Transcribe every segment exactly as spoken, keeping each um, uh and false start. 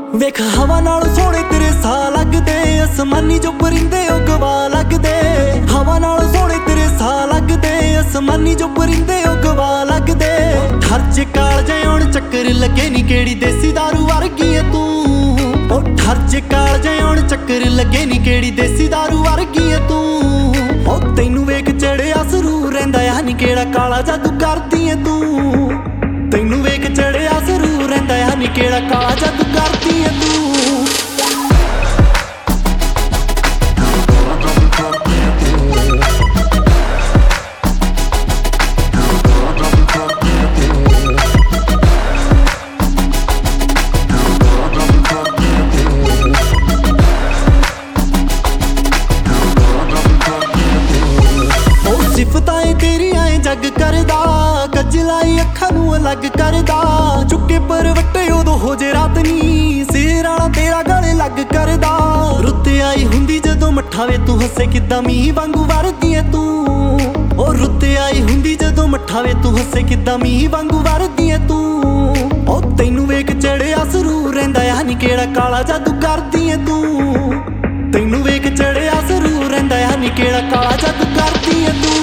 ਵੇਖ ਹਵਾ ਨਾਲ ਸੋਹਣੇ ਤੇਰੇ ਸਾਹ ਲੱਗਦੇ, ਅਸਮਾਨੀ ਜੋ ਪਰਿੰਦੇ ਉਹ ਗਵਾ ਲੱਗਦੇ। ਹਵਾ ਨਾਲ ਸੋਹਣੇ ਤੇਰੇ ਸਾਹ ਲੱਗਦੇ, ਅਸਮਾਨੀ ਜੋ ਪਰਿੰਦੇ ਉਹ ਗਵਾ ਲੱਗਦੇ। ਠਰਜ ਕਾਲਜ ਆਉਣ ਚੱਕਰ ਲੱਗੇ ਨੀ ਕਿਹੜੀ ਦੇਸੀ ਦਾਰੂ ਵਰਗੀ ਐ ਤੂੰ। ਉਹ ਠਰਜ ਕਾਲਜ ਆਉਣ ਚੱਕਰ ਲੱਗੇ ਨੀ ਕਿਹੜੀ ਦੇਸੀ ਦਾਰੂ ਵਰਗੀ ਐ ਤੂੰ। ਉਹ ਤੈਨੂੰ ਵੇਖ ਚੜਿਆ ਸਰੂਰ ਰਹਿੰਦਾ ਆ ਨੀ ਕਿਹੜਾ ਕਾਲਾ ਜਾਦੂ ਕਰਦੀ ਐ ਤੂੰ। ਤੈਨੂੰ ਵੇਖ ਚੜਿਆ ਸਰੂਰ ਰਹਿੰਦਾ ਆ ਨੀ ਕਿਹੜਾ ਕਾਲਾ ਜਾਦੂ ਕਰਦੀ ਐ ਤੂੰ। ਸਿਫਤਾਂ ਤੇਰੀਆਂ ਏ ਜੱਗ ਕਰਦਾ, ਕੱਜਲਾਈ ਅੱਖਾਂ ਨੂੰ ਅਲੱਗ ਕਰਦਾ। ਚੁੱਕੇ ਪਰਵੱਟੇ ਉਦੋਂ ਹੋ ਜੇ ਰਾਤ ਨੀ, ਸਿਰ ਵਾਲਾ ਤੇਰਾ ਗਲੇ ਲੱਗ ਕਰਦਾ। ਰੁੱਤ ਆਈ ਹੁੰਦੀ ਜਦੋਂ ਮੱਠਾ ਵੇ ਤੂੰ ਹੱਸੇ ਕਿੱਦਾਂ ਮੀਂਹ ਵਾਂਗੂ ਵਰਦੀ ਐ ਤੂੰ। ਉਹ ਰੁੱਤ ਆਈ ਹੁੰਦੀ ਜਦੋਂ ਮੱਠਾ ਵੇ ਤੂੰ ਹੱਸੇ ਕਿੱਦਾਂ ਮੀਂਹ ਵਾਂਗੂ ਵਰਦੀ ਐ ਤੂੰ। ਉਹ ਤੈਨੂੰ ਵੇਖ ਚੜਿਆ ਸਰੂਰ ਰਹਿੰਦਾ ਆ ਨੀ ਕਿਹੜਾ ਕਾਲਾ ਜਾਦੂ ਕਰਦੀ ਐ ਤੂੰ। ਤੈਨੂੰ ਵੇਖ ਚੜਿਆ ਸਰੂਰ ਰਹਿੰਦਾ ਆ ਨੀ ਕਿਹੜਾ ਕਾਲਾ ਜਾਦੂ ਕਰਦੀ ਐ ਤੂੰ।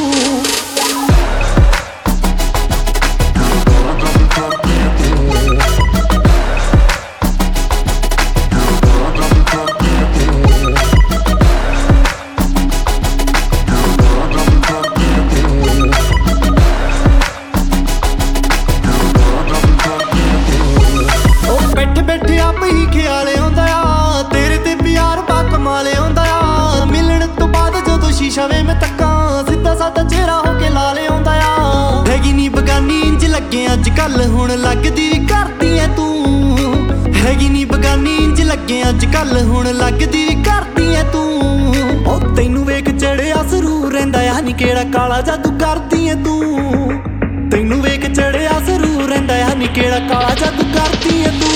ਬੈਠੇ ਆਪ ਹੀ ਖਿਆਲ ਆਉਂਦਾ ਆ, ਤੇਰੇ ਤੇ ਪਿਆਰ ਬਾ ਕਮਾਲ ਆਉਂਦਾ ਆ। ਮਿਲਣ ਤੋਂ ਬਾਅਦ ਜਦੋਂ ਸ਼ੀਸ਼ਾ ਵੇ ਮੈਂ ਤੱਕਾਂ, ਸਿੱਧਾ ਸਾਦਾ ਚਿਹਰਾ ਹੋ ਕੇ ਲਾਲ ਆਉਂਦਾ ਆ। ਹੈਗੀ ਨੀ ਬਗਾਨੀ ਇੰਜ ਲੱਗੇ ਅੱਜ ਕੱਲ, ਹੁਣ ਲੱਗਦੀ ਵੀ ਕਰਦੀ ਐ ਤੂੰ। ਹੈਗੀ ਨੀ ਬਗਾਨੀ ਇੰਜ ਲੱਗੇ ਅੱਜ ਕੱਲ, ਹੁਣ ਲੱਗਦੀ ਵੀ ਕਰਦੀ ਐ ਤੂੰ। ਉਹ ਤੈਨੂੰ ਵੇਖ ਚੜਿਆ ਸਰੂਰ ਰਹਿੰਦਾ ਆ ਨੀ ਕਿਹੜਾ ਕਾਲਾ ਜਾਦੂ ਕਰਦੀ ਐ ਤੂੰ। ਤੈਨੂੰ ਵੇਖ ਚੜਿਆ ਸਰੂਰ ਰਹਿੰਦਾ ਆ ਨੀ ਕਿਹੜਾ ਕਾਲਾ ਜਾਦੂ ਕਰਦੀ ਐ ਤੂੰ।